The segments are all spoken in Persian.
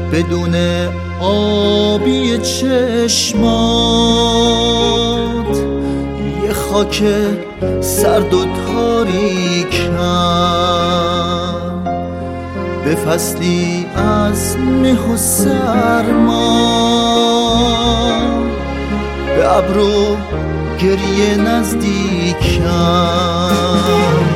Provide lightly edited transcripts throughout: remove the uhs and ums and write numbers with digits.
بدون آبی چشمات، یه خاک سرد و تاریکم، به فصلی از مه و سرما، به ابرو گریه نزدیکم.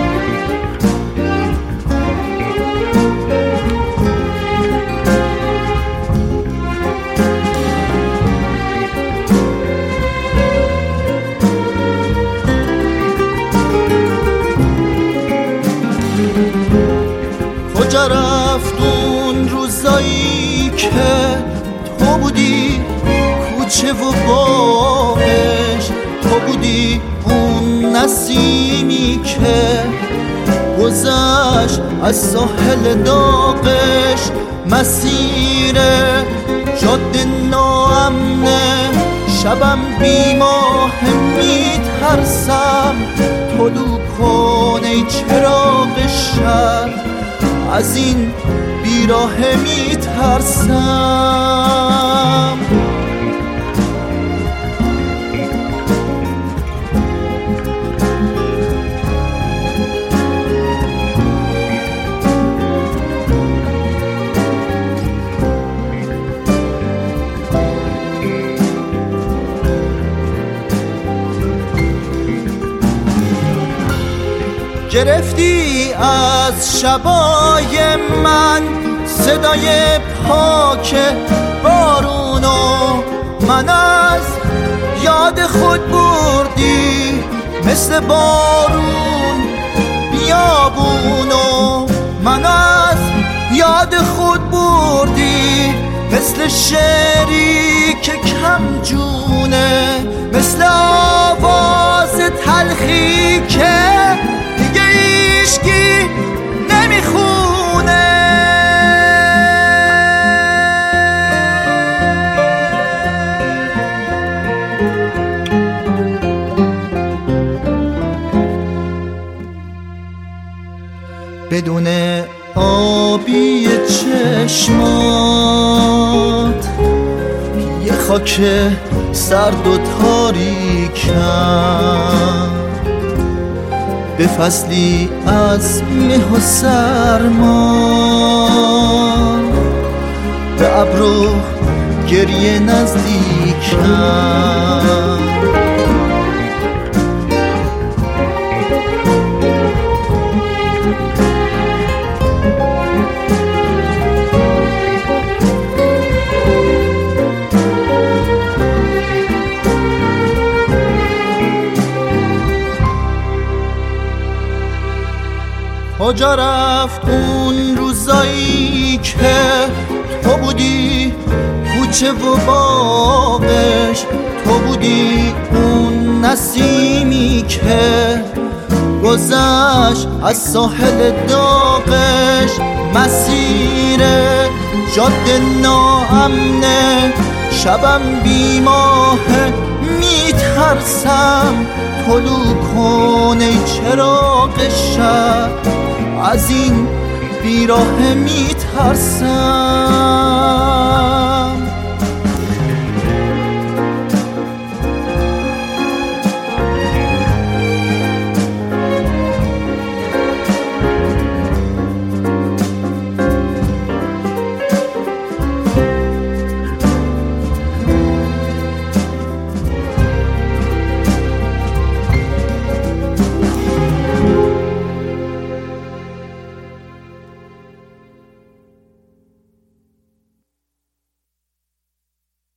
کجا رفت اون روزایی که تو بودی کوچه و باغش، تو بودی اون نسیمی که گذشت از ساحل داغش. مسیر جاده ناامنه، شبم بیماه میترسم، طلوع کن ای چراغ شب، از این بیراه میترسم. گرفتی از شبای من صدای پاک بارونو، من از یاد خود بردی مثل بارون بیابونو، من از یاد خود بردی مثل شعری که کم جونه، مثل آواز تلخی که دیگه هیچکی نمیخونه. بدون آبی چشمات، یه خاک سرد و تاریکم، به فصلی از مه و سرما، به ابرو گریه نزدیکم. کجا رفت اون روزایی که تو بودی کوچه و باغش، تو بودی اون نسیمی که گذشت از ساحل داغش. مسیر جاده ناامنه، شبم بیماه میترسم، طلوع کن ای چراغ شب، از این بیراه میترسم.